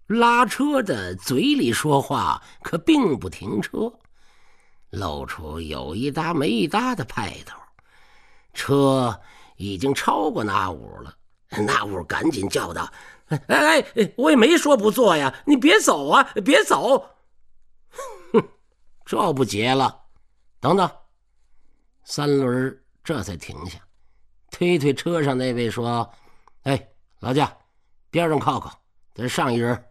拉车的嘴里说话，可并不停车，露出有一搭没一搭的派头。车已经超过那屋了，那屋赶紧叫道：“哎，我也没说不坐呀，你别走啊，别走！”哼，这不结了。等等，三轮这才停下，推推车上那位说：“哎，劳驾，边上靠靠，再上一人。”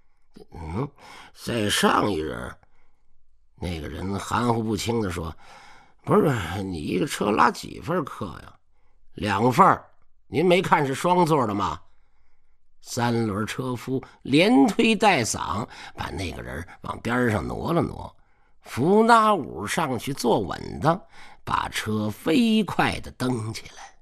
再上一人。那个人含糊不清地说：“不是，你一个车拉几份客呀？2份，您没看是双座的吗？”三轮车夫连推带搡，把那个人往边上挪了挪，扶那五上去坐稳当，把车飞快地蹬起来。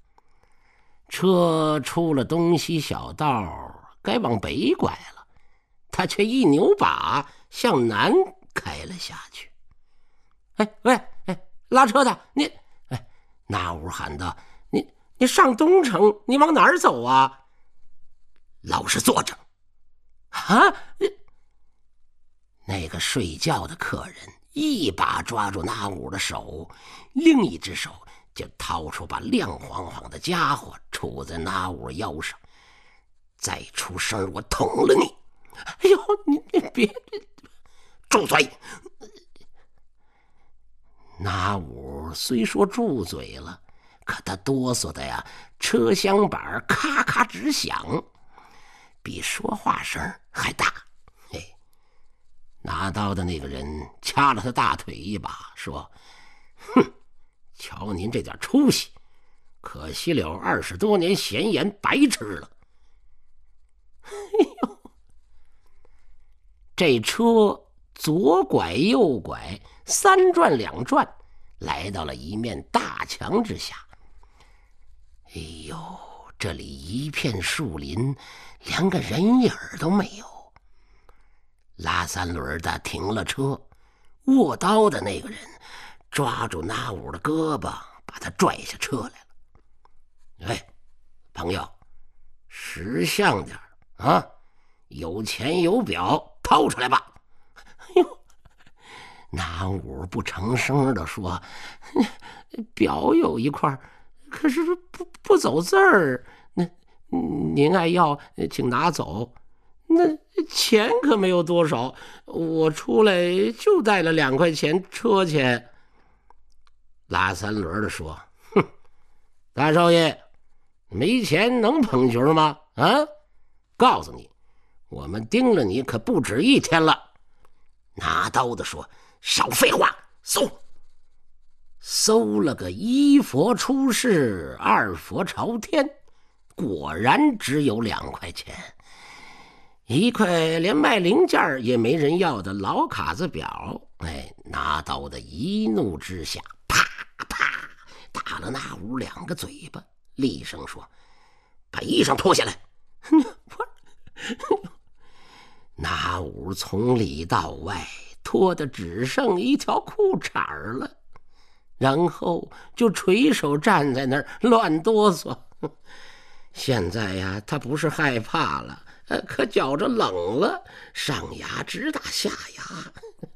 车出了东西小道，该往北拐了，他却一扭把向南开了下去。拉车的，你那屋喊道：“你上东城，你往哪儿走啊？”“老实坐着。”“啊！”那个睡觉的客人一把抓住那屋的手，另一只手就掏出把亮晃晃的家伙杵在那屋腰上。“再出声，我捅了你！”“哎呦，你别住嘴！”那屋虽说住嘴了，可他哆嗦的呀，车厢板咔咔直响，比说话声还大。拿刀的那个人掐了他大腿一把，说：“哼，瞧您这点出息，可惜了20多年闲盐白吃了。”哎呦，这车左拐右拐，3转2转，来到了一面大墙之下。哎呦，这里一片树林，连个人影都没有。拉三轮的停了车，握刀的那个人抓住那屋的胳膊，把他拽下车来了。“哎，朋友，识相点啊！有钱有表，掏出来吧。”“哎呦！”那屋不成声地说：“表有一块，可是不走字儿。您爱要，请拿走。那钱可没有多少，我出来就带了2块钱车钱。”拉三轮的说：“哼，大少爷，没钱能捧角吗？啊！告诉你，我们盯了你可不止1天了。”拿刀的说：“少废话，搜！”搜了个1佛出世，2佛朝天，果然只有2块钱，1块连卖零件也没人要的老卡子表。拿刀的一怒之下，啪啪打了那屋2个嘴巴，厉声说：“把衣裳脱下来！”那屋从里到外脱的只剩一条裤衩了，然后就垂手站在那儿乱哆嗦。现在呀，他不是害怕了，可觉着冷了，上牙直打下牙。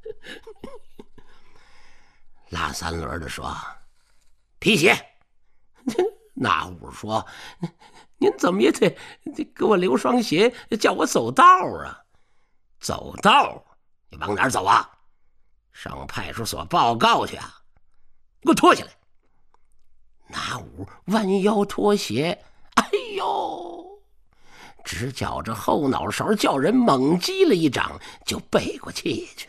拉三轮的说：“皮鞋。”那屋说：“您怎么也得给我留双鞋，叫我走道啊。”“走道？你往哪儿走啊？上派出所报告去啊！给我脱下来！”那屋弯腰脱鞋，哎呦，只觉着后脑勺叫人猛击了一掌，就背过气去了。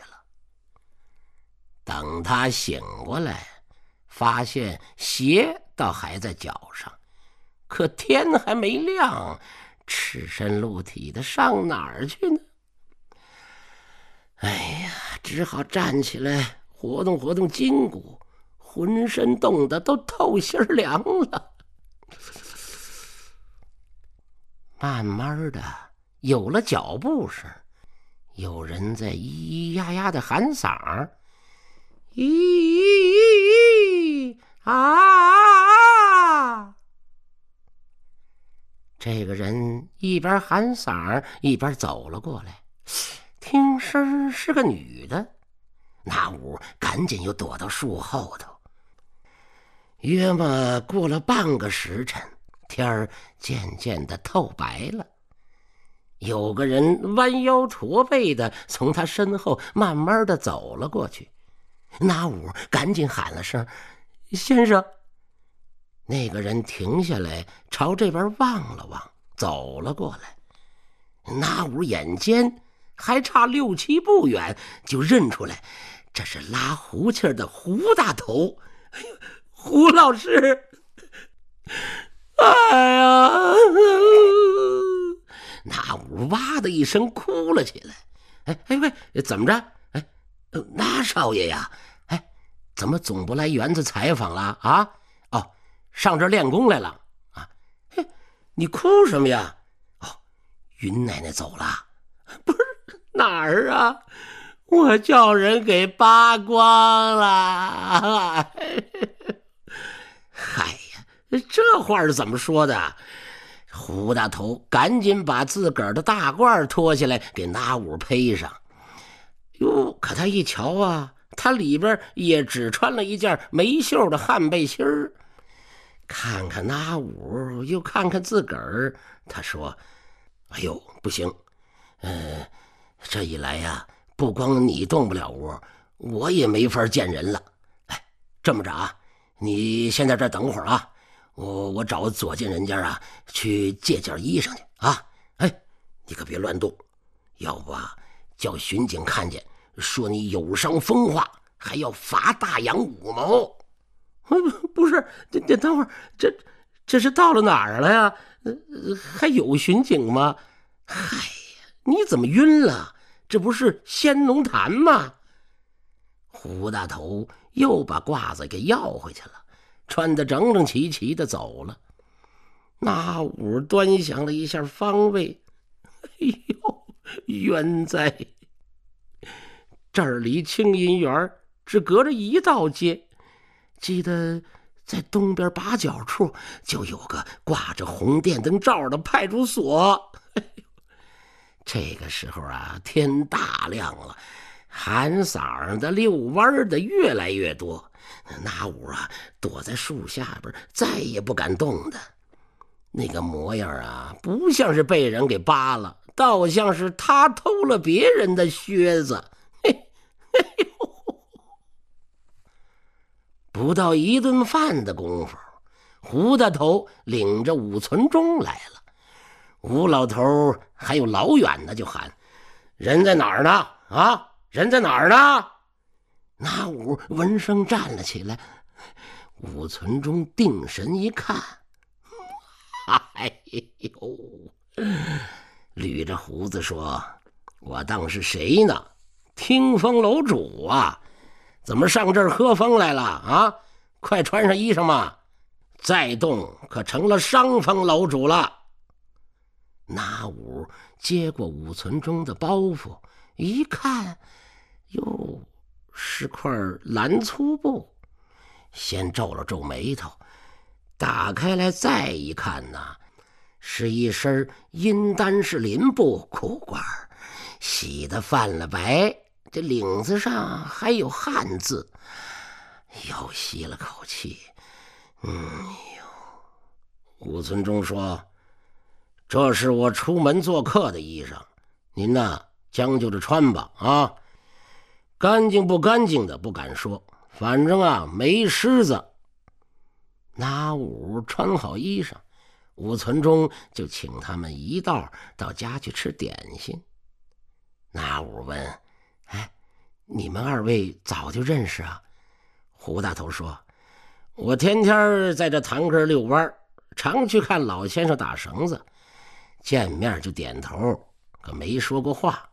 等他醒过来，发现鞋倒还在脚上，可天还没亮，赤身露体的上哪儿去呢？哎呀，只好站起来活动活动筋骨，浑身冻得都透心凉了。慢慢的有了脚步声，有人在咿咿呀呀的喊嗓儿：“咿啊！” 这个人一边喊嗓一边走了过来，听声是个女的。那五赶紧又躲到树后头。约莫过了半个时辰，天儿渐渐的透白了。有个人弯腰驼背的从他身后慢慢的走了过去。那五赶紧喊了声：“先生！”那个人停下来，朝这边望了望，走了过来。那五眼尖，还差6、7步远，就认出来这是拉胡琴的胡大头。哎呦，胡老师！哎呀！那五哇的一声哭了起来。喂，怎么着？那少爷呀，怎么总不来园子采访了啊？哦，上这儿练功来了啊？你哭什么呀？哦，云奶奶走了。不是哪儿啊？我叫人给扒光了。嗨呀，这话是怎么说的？胡大头赶紧把自个儿的大褂脱下来给那五披上。哟，可他一瞧啊，他里边也只穿了一件没袖的汗背心儿。看看那五，又看看自个儿，他说：“哎呦，不行，这一来呀，不光你动不了窝，我也没法见人了。这么着啊，你先在这儿等会儿啊，我找左近人家啊去借件衣裳去啊。你可别乱动，要不啊叫巡警看见，说你有伤风化，还要罚大洋5毛。”不是，等会儿，这是到了哪儿了呀？还有巡警吗？嗨呀，你怎么晕了？这不是仙农坛吗？胡大头又把褂子给要回去了，穿得整整齐齐的走了。那五端详了一下方位，哎呦，冤哉！这儿离青银园只隔着一道街。记得在东边把角处就有个挂着红电灯罩的派出所。这个时候啊，天大亮了，喊嗓的遛弯的越来越多。那五啊躲在树下边，再也不敢动的。那个模样啊，不像是被人给扒了，倒像是他偷了别人的靴子。不到一顿饭的功夫，胡大头领着武存忠来了。吴老头还有老远的就喊：“人在哪儿呢？啊，人在哪儿呢？”那武闻声站了起来。武存忠定神一看，哎呦，捋着胡子说：“我当是谁呢？听风楼主啊！怎么上这儿喝风来了啊？快穿上衣裳嘛！再动可成了伤风楼主了。”那五接过武存忠的包袱，一看，哟，是块蓝粗布。先皱了皱眉头，打开来再一看呢，是一身阴丹式林布裤褂，洗得泛了白，这领子上还有汉字。又吸了口气，武存忠说：“这是我出门做客的衣裳，您呢将就着穿吧啊！干净不干净的不敢说，反正啊没虱子。”那五穿好衣裳，武存忠就请他们一道到家去吃点心。那五问：“你们二位早就认识啊？”胡大头说：“我天天在这坛根遛弯，常去看老先生打绳子，见面就点头，可没说过话。”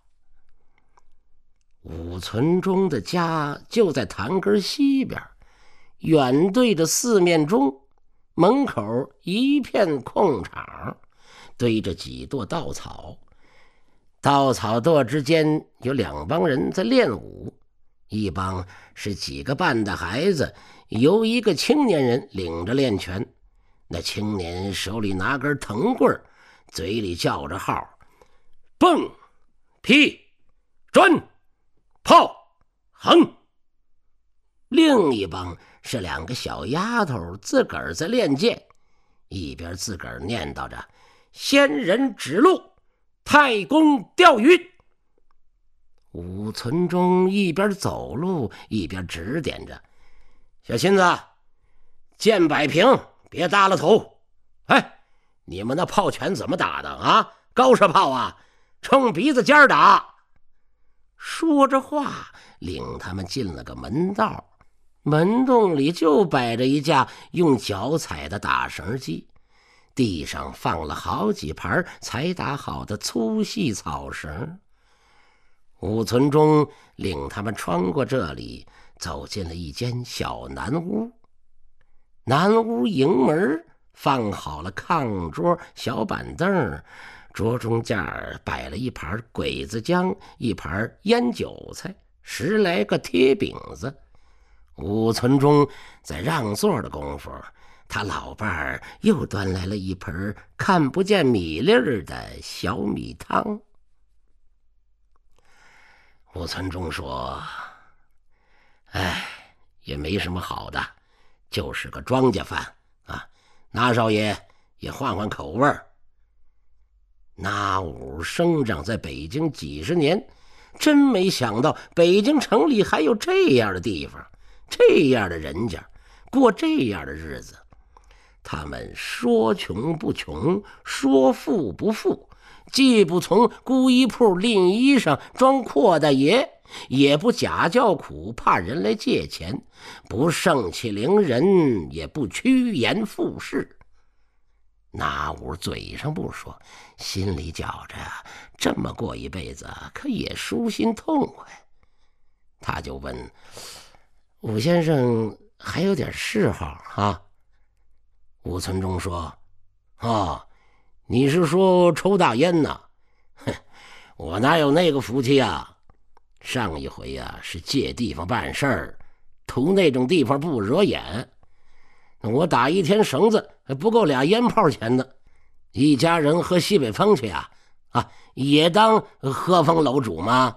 武存忠的家就在坛根西边，远对着四面钟，门口一片空场，堆着几垛稻草，稻草垛之间有2帮人在练武，一帮是几个半的孩子，由一个青年人领着练拳。那青年手里拿根藤棍， 嘴里叫着号：蹦、劈、转、炮、横。另一帮是2个小丫头自个儿在练剑，一边自个儿念叨着仙人指路，太公钓鱼。武存中一边走路一边指点着：小亲子，剑摆平，别耷拉头。哎，你们那炮拳怎么打的啊？高射炮啊，冲鼻子尖打。说着话，领他们进了个门道，门洞里就摆着一架用脚踩的打绳机，地上放了好几盘才打好的粗细草绳。武存中领他们穿过这里，走进了一间小南屋。南屋迎门放好了炕桌、小板凳，桌中间摆了一盘鬼子姜，一盘腌韭菜，10来个铁饼子。武存中在让座的功夫，他老伴儿又端来了一盆看不见米粒儿的小米汤。武存中说：哎，也没什么好的，就是个庄稼饭啊，那少爷也换换口味儿。那武生长在北京几十年，真没想到北京城里还有这样的地方，这样的人家，过这样的日子。他们说穷不穷，说富不富，既不从姑衣铺拎衣裳装阔大爷，也不假叫苦怕人来借钱，不盛气凌人，也不趋炎附势。那武嘴上不说，心里觉着这么过一辈子可也舒心痛快。他就问：武先生还有点嗜好啊？武存中说：哦，你是说抽大烟呢？哼，我哪有那个福气啊？上一回啊是借地方办事儿，图那种地方不惹眼。我打一天绳子还不够俩烟炮钱呢，一家人喝西北风去啊，也当喝风楼主吗？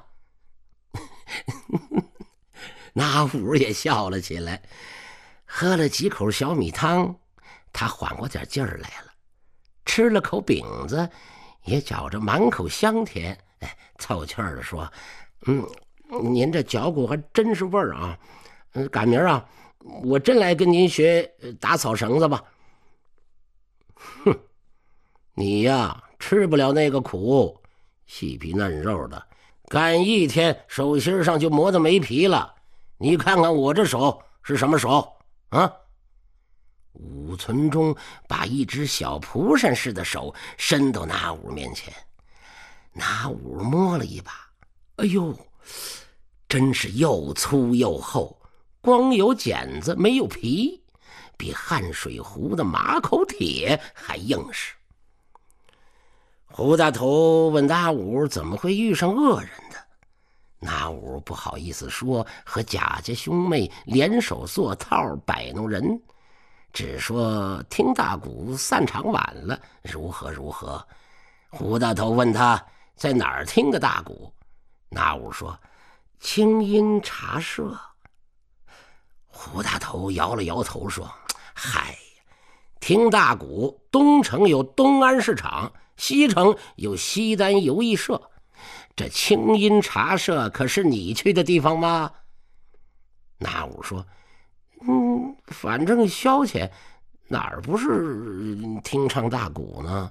那武也笑了起来，喝了几口小米汤，他缓过点劲儿来了，吃了口饼子，也觉着满口香甜，凑气儿的说：您这嚼骨还真是味儿啊！赶明儿啊，我真来跟您学打草绳子吧。哼，你呀吃不了那个苦，细皮嫩肉的，干一天手心上就磨得没皮了。你看看我这手是什么手啊？武存中把一只小蒲扇似的手伸到那武面前，那武摸了一把，哎呦，真是又粗又厚，光有剪子没有皮，比汗水壶的马口铁还硬实。胡大头问那武怎么会遇上恶人的，那武不好意思说和贾家兄妹联手做套摆弄人，只说听大鼓散场晚了，如何如何。胡大头问他在哪儿听的大鼓，那武说清音茶社。胡大头摇了摇头说：嗨，听大鼓，东城有东安市场，西城有西单游艺社，这清音茶社可是你去的地方吗？那武说：反正消遣，哪儿不是听唱大鼓呢？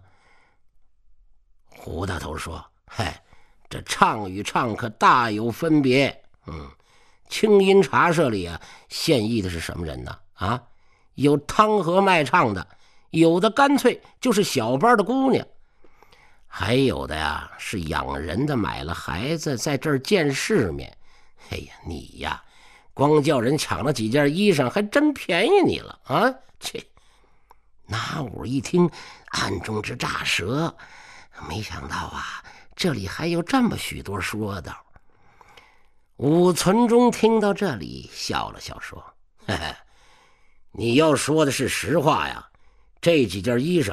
胡大头说：嗨，这唱与唱可大有分别。清音茶社里啊，现役的是什么人呢？有汤和卖唱的，有的干脆就是小班的姑娘，还有的呀是养人的，买了孩子在这儿见世面。哎呀，你呀光叫人抢了几件衣裳，还真便宜你了啊！切！那武一听，暗中直炸舌，没想到啊，这里还有这么许多说道。武存中听到这里，笑了笑说：嘿嘿，你要说的是实话呀，这几件衣裳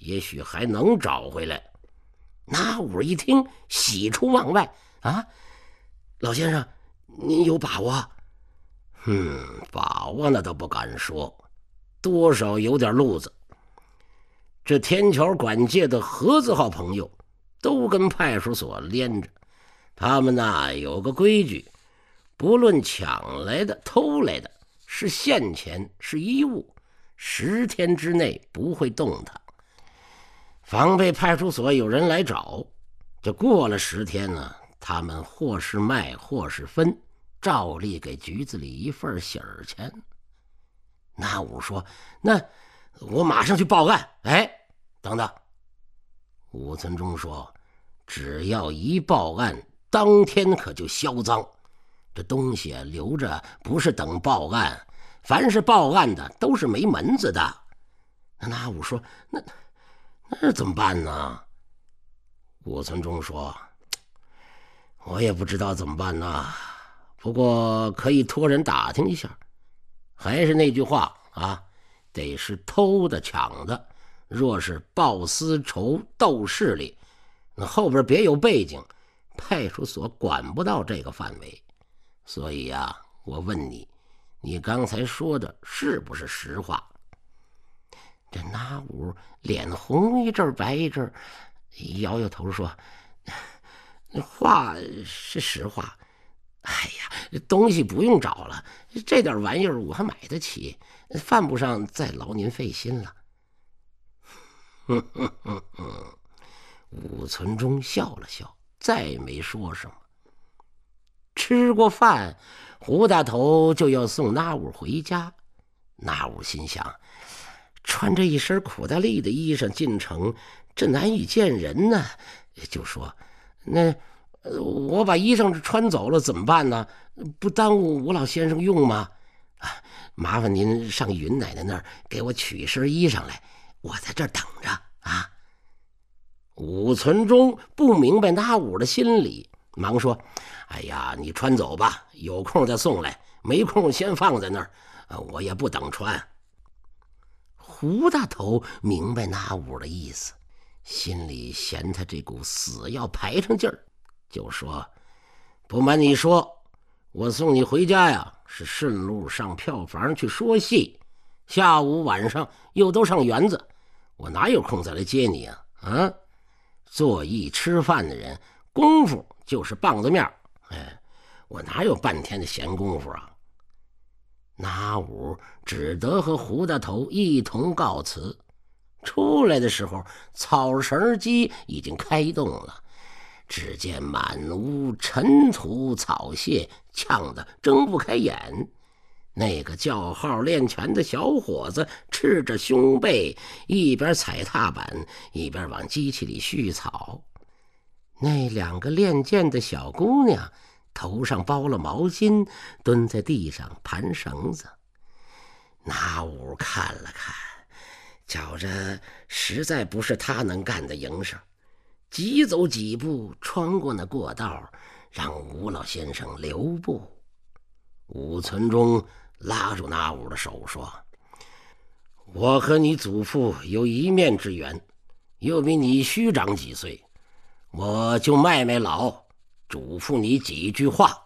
也许还能找回来。那五一听，喜出望外啊！老先生，您有把握？把握那倒不敢说，多少有点路子。这天桥管界的何字号朋友都跟派出所连着，他们有个规矩，不论抢来的、偷来的，是现钱是衣物，10天之内不会动它，防备派出所有人来找。这过了10天呢，他们或是卖或是分，照例给局子里一份喜儿钱。那五说：“那我马上去报案。”等等，吴存忠说：“只要一报案，当天可就销赃。这东西留着不是等报案，凡是报案的都是没门子的。”那五说：“那怎么办呢？”吴存忠说：“我也不知道怎么办呢，不过可以托人打听一下。还是那句话啊，得是偷的抢的，若是报私仇斗势力，那后边别有背景，派出所管不到这个范围。所以我问你，你刚才说的是不是实话？”这那五脸红一阵白一阵，摇摇头说：“话是实话。哎呀，东西不用找了，这点玩意儿我还买得起，犯不上再劳您费心了。”武存忠笑了笑，再没说什么。吃过饭，胡大头就要送那五回家。那五心想，穿着一身苦大力的衣裳进城，这难以见人呢，就说：“那我把衣裳穿走了怎么办呢？不耽误吴老先生用吗？麻烦您上云奶奶那儿给我取一身衣裳来，我在这儿等着啊。”武存忠不明白那五的心理，忙说：“哎呀，你穿走吧，有空再送来，没空先放在那儿，我也不等穿。”胡大头明白那五的意思，心里嫌他这股死要排上劲儿，就说：“不瞒你说，我送你回家是顺路上票房去说戏，下午晚上又都上园子，我哪有空再来接你啊？做艺吃饭的人，功夫就是棒子面，我哪有半天的闲工夫啊？”那五只得和胡大头一同告辞。出来的时候，草绳机已经开动了，只见满屋尘土草屑，呛得睁不开眼。那个叫号练拳的小伙子赤着胸背，一边踩踏板，一边往机器里蓄草。那2个练剑的小姑娘头上包了毛巾，蹲在地上盘绳子。那五看了看，觉着实在不是他能干的营生，急走几步，穿过那过道，让吴老先生留步。武存忠拉住那五的手说：“我和你祖父有一面之缘，又比你虚长几岁，我就卖老，嘱咐你几句话。